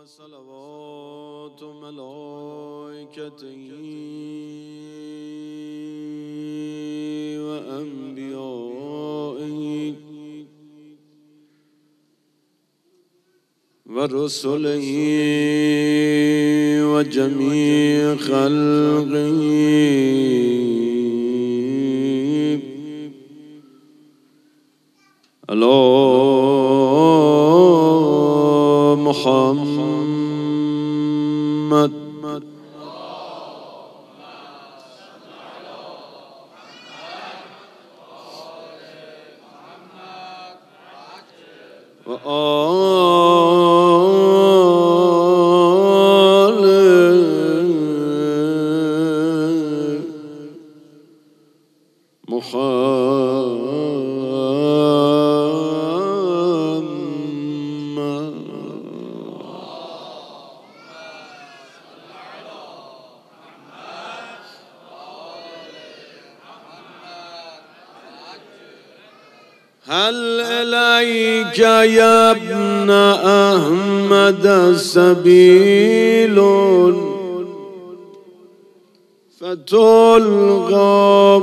صلوات ملائكته وأنبيائه ورسله وجميع خلقه على محمد وآل محمد. هل إليك يا ابن أحمد سبيل فتلقى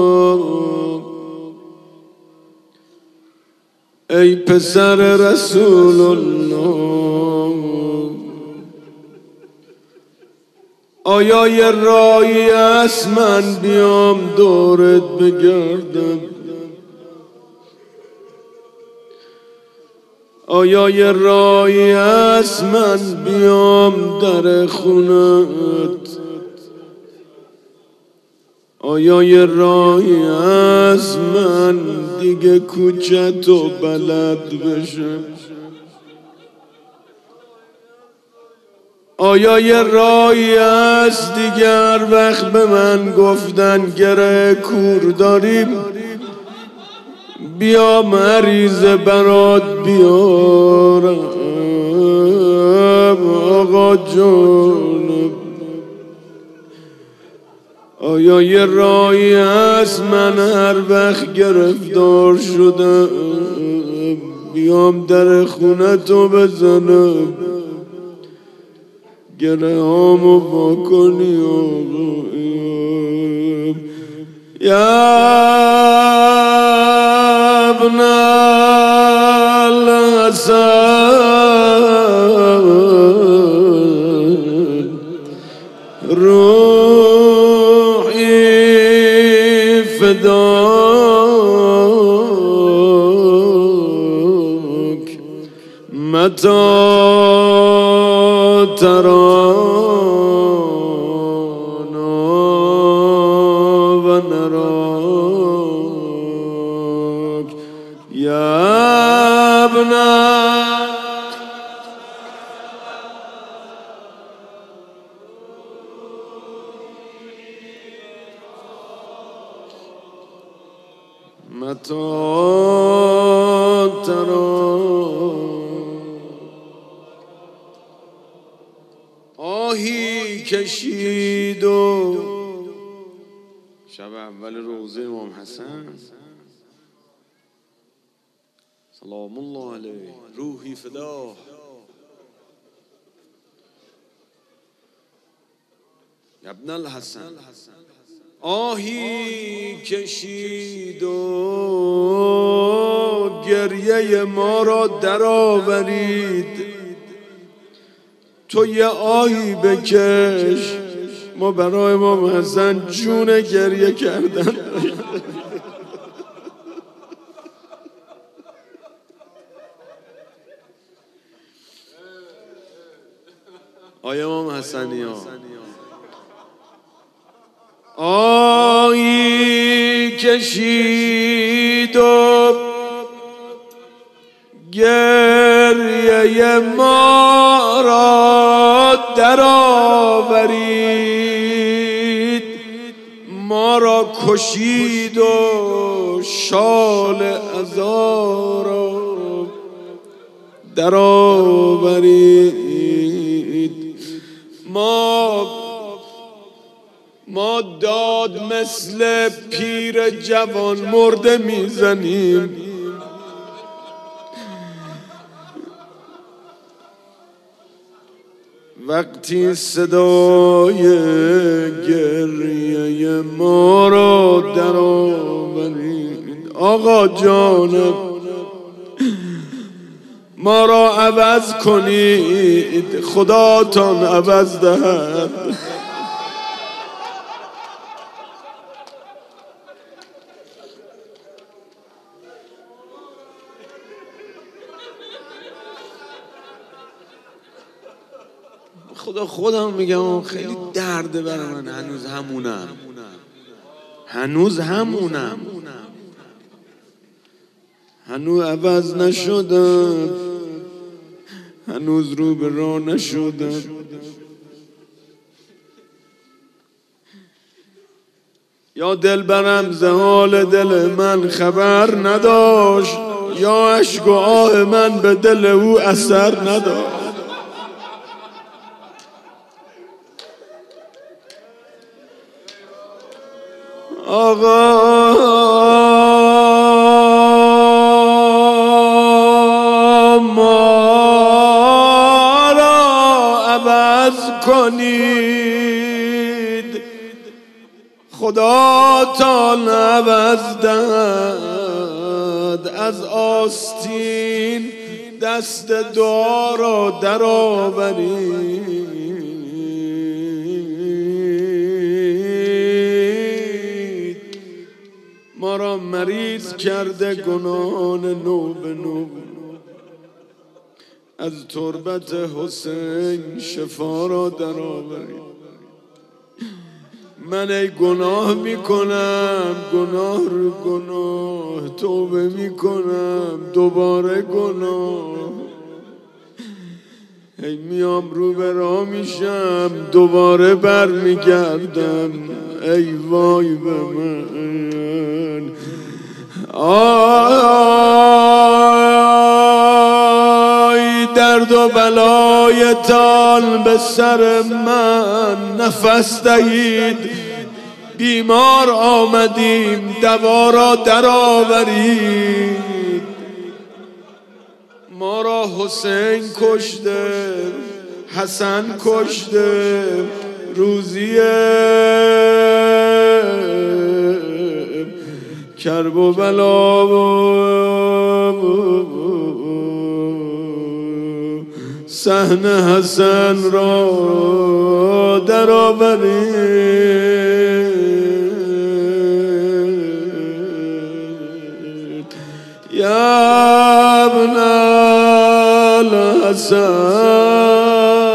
ای پسر رسول الله، آیا یه راهی است من بیام دورت بگردم؟ آیا یه راهی است من بیام در خونت؟ آیا یه راهی است من دیگه کوچه تو بلد بشم؟ آیا یه راهی است دیگر وقت به من گفتن گره کور داریم بیا مریض برات بیارم؟ آقا جان، آیا یه راهی هست من هر وقت گرفتار شدم بیام در خونه تو بزنم گره هامو با کنی؟ یا ابن الحسن روحی فداک متی ترانا و نراک یا ابن متی ترانا. آهی کشید و شب اول روزه امام حسن سلام الله علیه روحی فدا، ابن الحسن آهی کشید و گریه ما را درآورید. تو یه آهی بکش، ما برای امام حسن جون گریه کردن. آیا امام حسنی ها آهی کشید و گریه ما را درآورید، ما را کشید و شال عزا را درآورید. ما داد مثل پیر جوان مرده میزنیم، وقتی صدای گریه ما را در آورید آقا جانم ما را عوض کنید خداتان عوض دهد. خودم میگم خیلی درده برای من، هنوز همونم هنوز عوض نشدم، هنوز رو به راه نشدم. یا دل برم ز حال دل من خبر نداشت، یا اشک و آه من به دل او اثر نداشت. آقا ما را عوض کنید خداتان عوض دهد. از آستین دست دعا را در آورید. ما را مریض کرده گناهان نو به نو، از تربت حسین شفا را در آورید. من ای گناه میکنم گناه رو گناه، توبه میکنم دوباره گناه. ای میام رو به راه میشم دوباره بر میگردم. ای وای به من، آی درد و بلایتان به سر من نفس دهید. بیمار آمدیم دوا را در آورید. ما را حسین کشته حسن کشته، روزی کرب و بلا و صحن حسن را در آورید. یا ابن الحسن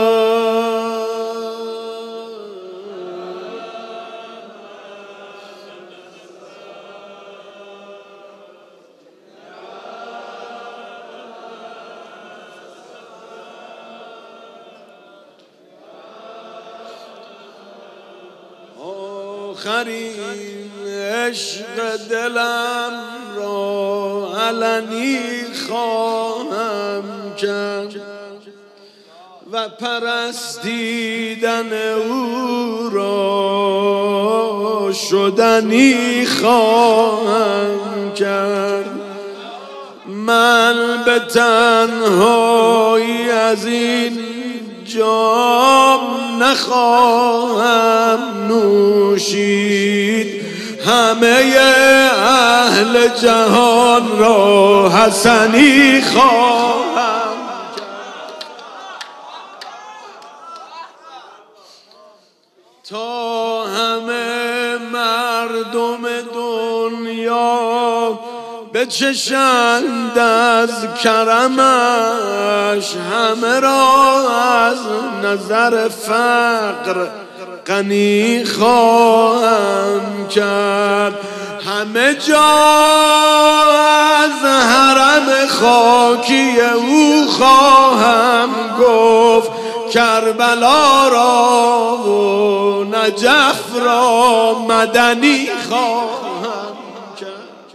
آخرین عشق دلم را علنی خواهم کرد و پرستیدن او را شدنی خواهم کرد. من به تنهایی از این جام نخواهم نوشید، همه اهل جهان را حسنی خواهم تا همه مردم دنیا بچشند از کرمش، همه را از نظر فقر غنی خواهم کرد. همه جا از حرم خاکی او خواهم گفت، کربلا را و نجف را مدنی خواهم کرد.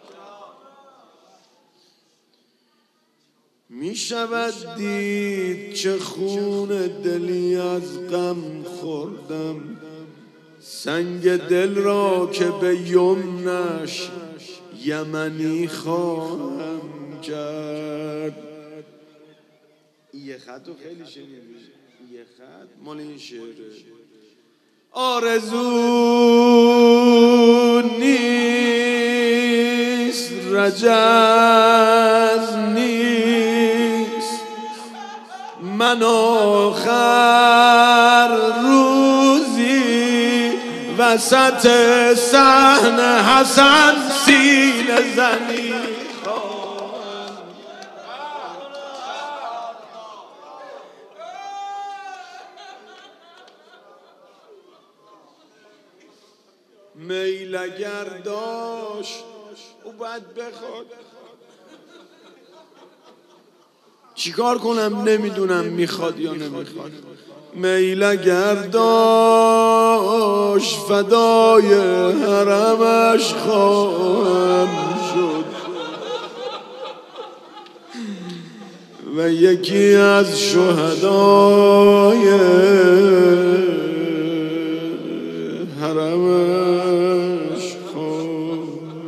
می شود دید چه خون دلی از غم خوردم، سنگ دل را که به یمنش یمنی خواهم کرد. یه خطو خیلی شنیدی. یه خط مال این شعره. آرزو نیست رجز نیست، من آخر روزی وسط صحنه حسن سینه زنی میل اگر داشت او باید بخواد. چیکار کنم نمیدونم میخواد یا نمیخواد. میل اگر داشت فدای حرمش خواهم شد و یکی از شهدای حرمش خواهم.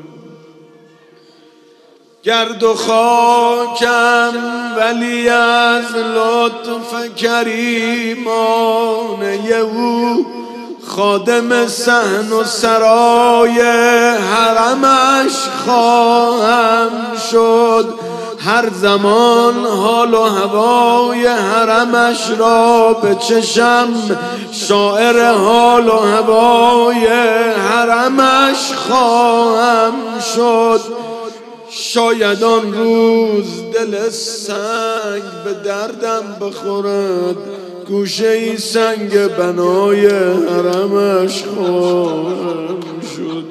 گرد و خاکم ولی از لطف کریمانه او خادم صحن و سرای حرمش خواهم شد. هر زمان حال و هوای حرمش را به چشم، شاعر حال و هوای حرمش خواهم شد. شاید آن روز دل سنگ به دردم بخورد، گوشه ای سنگ بنای حرمش خواهم شد.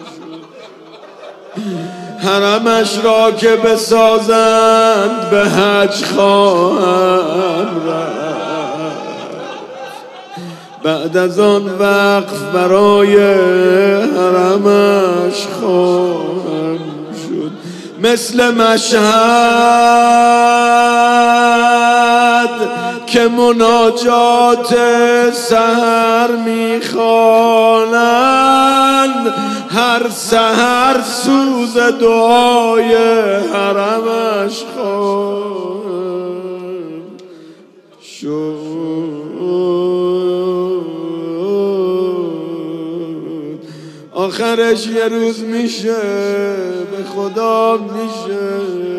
حرمش را که بسازند به حج خواهم رفت، بعد از آن وقف برای حرمش خواهم شد. مثل مشهد که مناجات سحر میخوانند، هر سحر سوز دعای حرمش خواهم شد. آخرش یه روز میشه، به خدا میشه.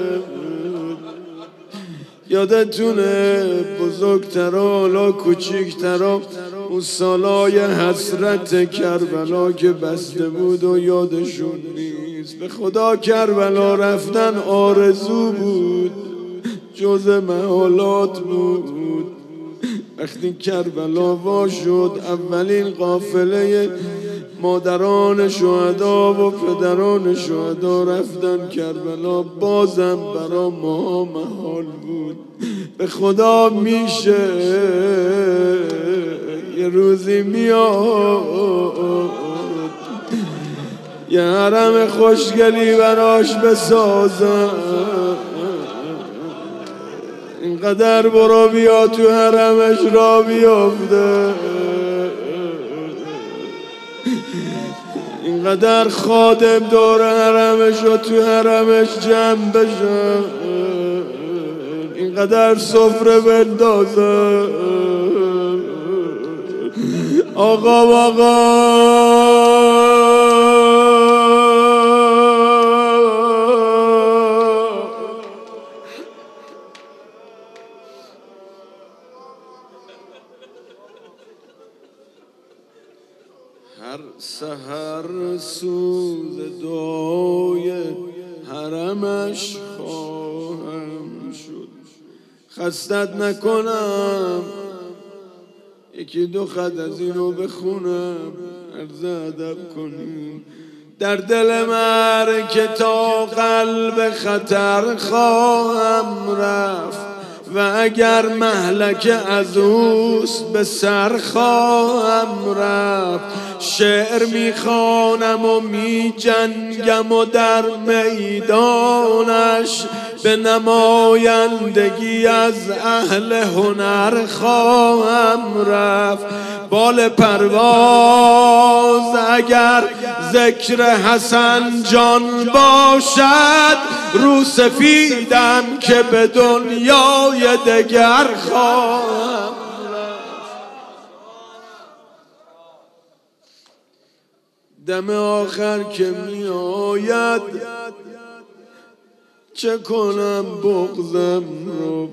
یادتونه بزرگترا لا کوچیکترا اون سالای حسرت کربلا که بسته بود و یادشون نیست. به خدا کربلا رفتن آرزو بود، جز محالات بود. وقتی کربلا وا شد، اولین قافله مادران شهدا و پدران شهدا رفتن کربلا، بازم برا ما محال بود. به خدا میشه یه روزی میاد یه حرم خوشگلی براش بسازم. اینقدر برو بیا تو حرمش را بیافته، اینقدر خادم دور حرمش و تو حرمش جمع بشن، اینقدر سفره بندازه. آقا هر سحر سوز دعای حرمش خواهم شد. خستت نکنم یکی دو خط از اینو بخونم، عرض ادب کنیم. در دل مرگ که تا قلب خطر خواهم رفت و اگر مهلک از اوست به سر خواهم رفت. شعر میخوانم و میجنگم و در میدانش به نمایندگی از اهل هنر خواهم رفت. بال پرواز اگر ذکر حسن جان باشد، رو سفیدم که به دنیای دگر خواهم رفت. دم آخر که می آید چه کنم بغضم رو.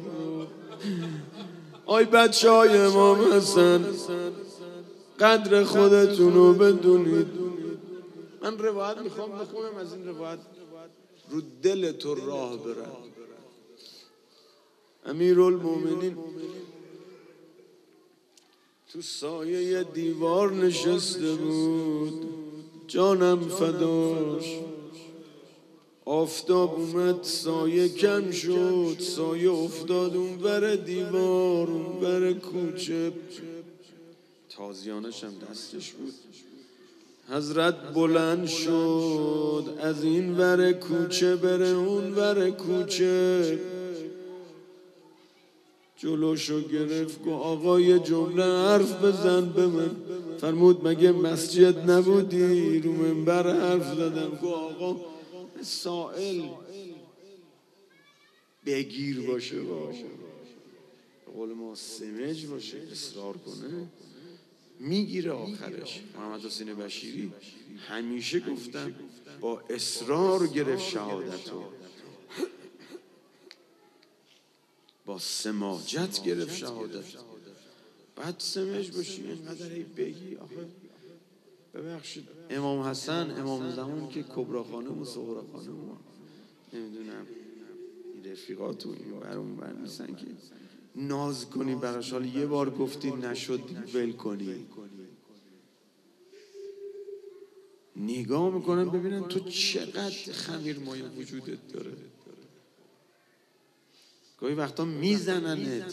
آی بچه های امام حسن قدر خودتون رو بدونید. من روایت میخوام بخونم، از این روایت رو دل تو راه برم. امیرالمومنین تو سایه دیوار نشسته بود، جانم فداش. آفتاب اومد سایه کم شد، سایه افتاد اون ور دیوار، اون ور کوچه. تازیانش هم دستش بود. حضرت بلند شد از این ور کوچه بره اون ور کوچه. جلوشو گرفت گو آقا یه جمله حرف بزن به من. فرمود مگه مسجد نبودی؟ رو منبر حرف زدم. گو آقا سائل بگیر باشه، به قول ما سمج باشه، اصرار کنه میگیره آخرش. محمد حسین بشیری همیشه گفتم با اصرار گرفت شهادتو، با سماجت گرفت شهادت. بعد سمج باشی اینقدر بگی. آخه ببخشید امام حسن امام زمان که کبرا خانم و صغرا خانم و نمیدونم این رفیقات و این برون بر نیستن که ناز کنی براش، حال یه بار گفتی نشد ول کنی. نگاه میکنن ببینن تو چقدر خمیر مایه وجودت داره. گاهی وقتا میزننت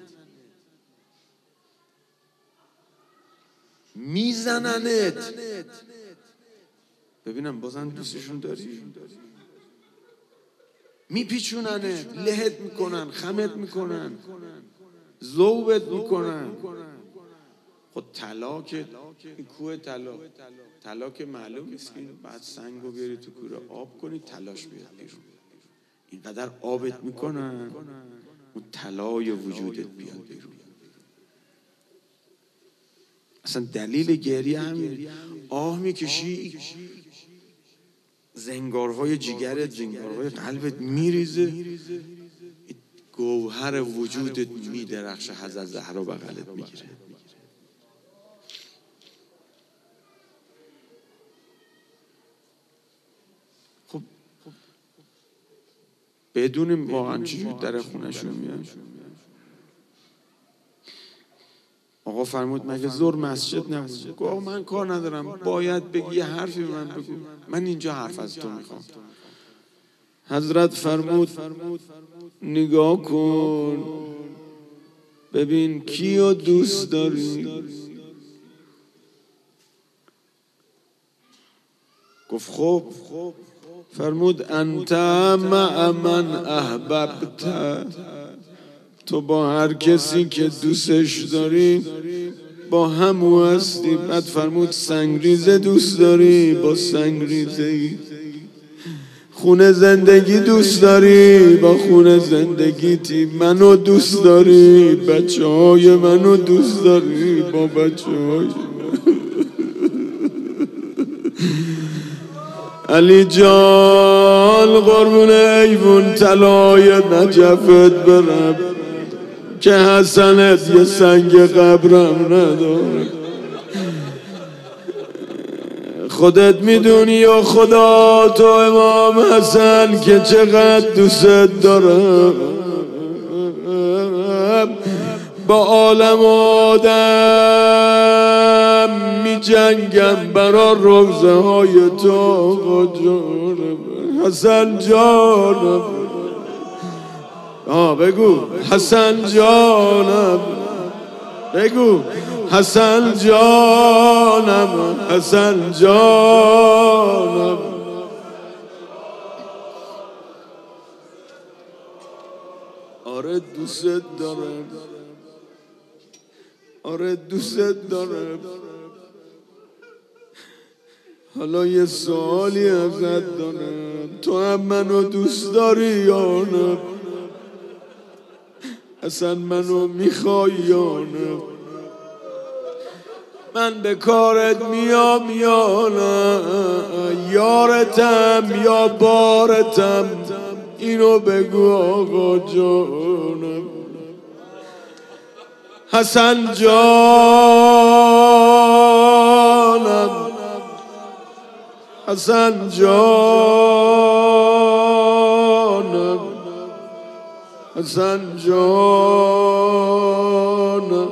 ببینم بازم دوستشون داری. میپیچوننت، لهت میکنن، خمت میکنن، ذوبت میکنن. خود طلا که این کوه طلا که معلوم نیست که بعد سنگو بیاری تو کوره آب کنی طلاش بیاد بیرون. اینقدر آبت میکنن اون طلای وجودت بیاد بیرون. اصلا دلیل گریه همین. آه میکشی زنگارهای جگرت، زنگارهای قلبت میریزه، گوهر وجودت میدرخشه، حضرت زهرا بغلت میگیره. خب بدونیم واقعا چجوری در خونشون میاد. آقا فرمود مگه زور مسجد نبود؟ گفت من کار ندارم، باید بگی یه حرفی من بگو، من اینجا حرف از تو میخوام. حضرت فرمود نگاه کن ببین کیو دوست داری. گفت خب. فرمود انت مع من احببت، تو با هر کسی که دوستش داری با همو هستی. بعد فرمود سنگریزه دوست داری، با سنگریزه. خونه زندگی دوست داری، با خونه زندگیتی. منو دوست داری، بچه های منو دوست داری، با بچه های علی جان قربون ایوون طلای نجفت برم که حسنت یه سنگ قبرم نداره. خودت میدونی و خدا تو امام حسن که چقدر دوست دارم. با عالم آدم می جنگم برا روزه های تو آقا جانم حسن جانم. بگو حسن جانم، بگو حسن جانم، حسن جانم. آره دوست دارم، آره دوست دارم. حالا یه سوالی ازت دارم، تو هم منو دوست داری یا نه؟ اصلا منو میخوای یا نه؟ من به کارت میام یا نه، یارتم یا بارتم، اینو بگو آقا جانم. حسن جانم، حسن جانم، حسن جانم،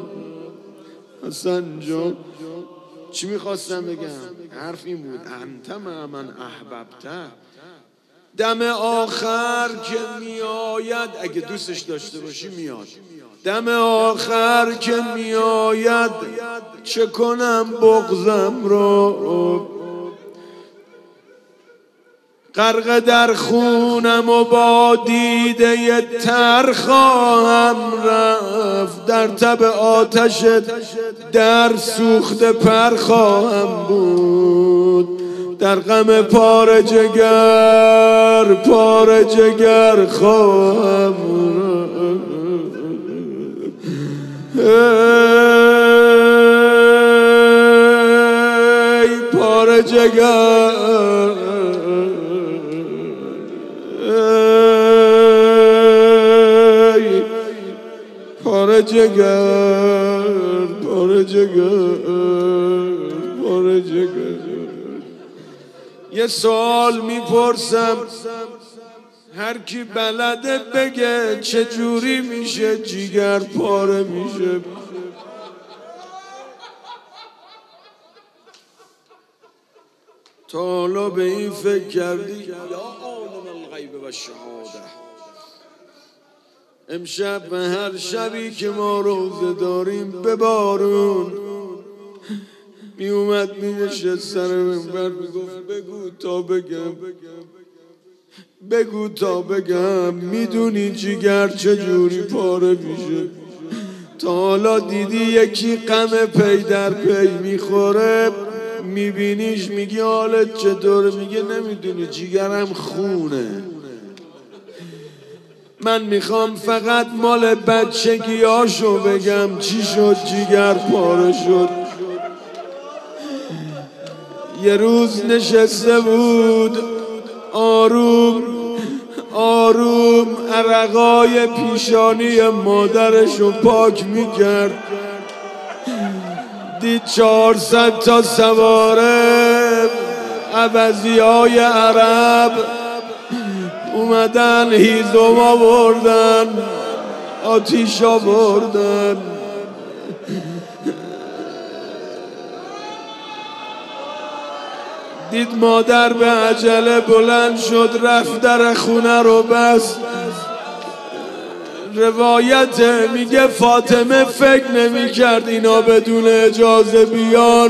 حسن جان. چی میخواستم بگم؟ حرف این بود انت مع من احببته. دم آخر که میآید، اگه دوستش داشته باشی میاد. دم آخر که میآید چه کنم بغضم رو، غرق در خونم و با دیده تر خواهم رفت، در تب آتش در سوخته پر خواهم بود، در غم پاره جگر پاره جگر خواهم رفت. ای پاره جگر، پاره جگر، پاره جگر، پاره جگر. یه سوال میپرسم هر کی بلده بگه چجوری میشه جگر پاره میشه؟ تا حالا به این فکر کردی؟ یا عالم الغیب و الشهاده، امشب و هر شبی که ما روزه داریم به بارون می اومد می نشست سر منبر میگفت بگو تا بگم، بگو تا بگم، میدونی جگر چجوری پاره میشه؟ تا حالا دیدی یکی غم پی در پی میخوره، میبینیش میگی حالت چطوره؟ میگه نمیدونی جگرم خونه. من میخوام فقط مال بچگیاشو بگم چی شد جگر پاره شد. یه روز نشسته بود آروم آروم عرقای پیشانی مادرشو پاک میکرد، دید 400 تا سواره عوضیای عرب اومدن هیزم آوردن، آتیش آوردن. دید مادر به عجله بلند شد رفت در خونه رو بست. روایت میگه فاطمه فکر نمی کرد اینا بدون اجازه بیان.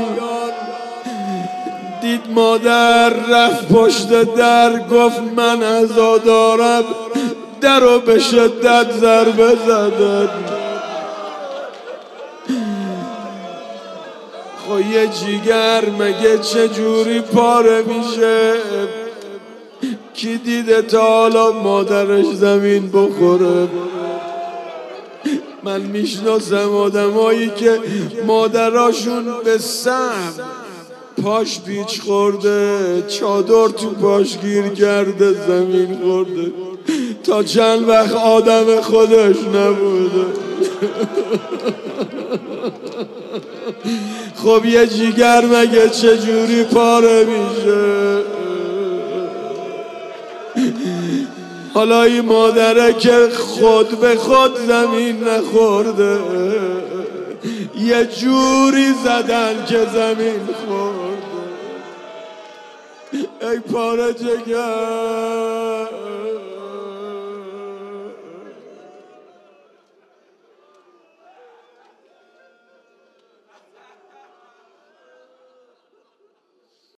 دید مادر رفت پشت در گفت من عزادارم، در رو به شدت ضربه زدن. خب یه جیگر مگه چجوری پاره میشه؟ کی دیده تا حالا مادرش زمین بخوره؟ من میشناسم آدمایی که مادراشون به سهم پاش پیچ خورده، چادر تو پاش گیر کرده، زمین خورده، تا چند وقت آدم خودش نبوده. خب یه جیگر مگه چجوری پاره میشه؟ حالا این مادره که خود به خود زمین نخورده، یه جوری زدن که زمین خورده. ای پاره جگر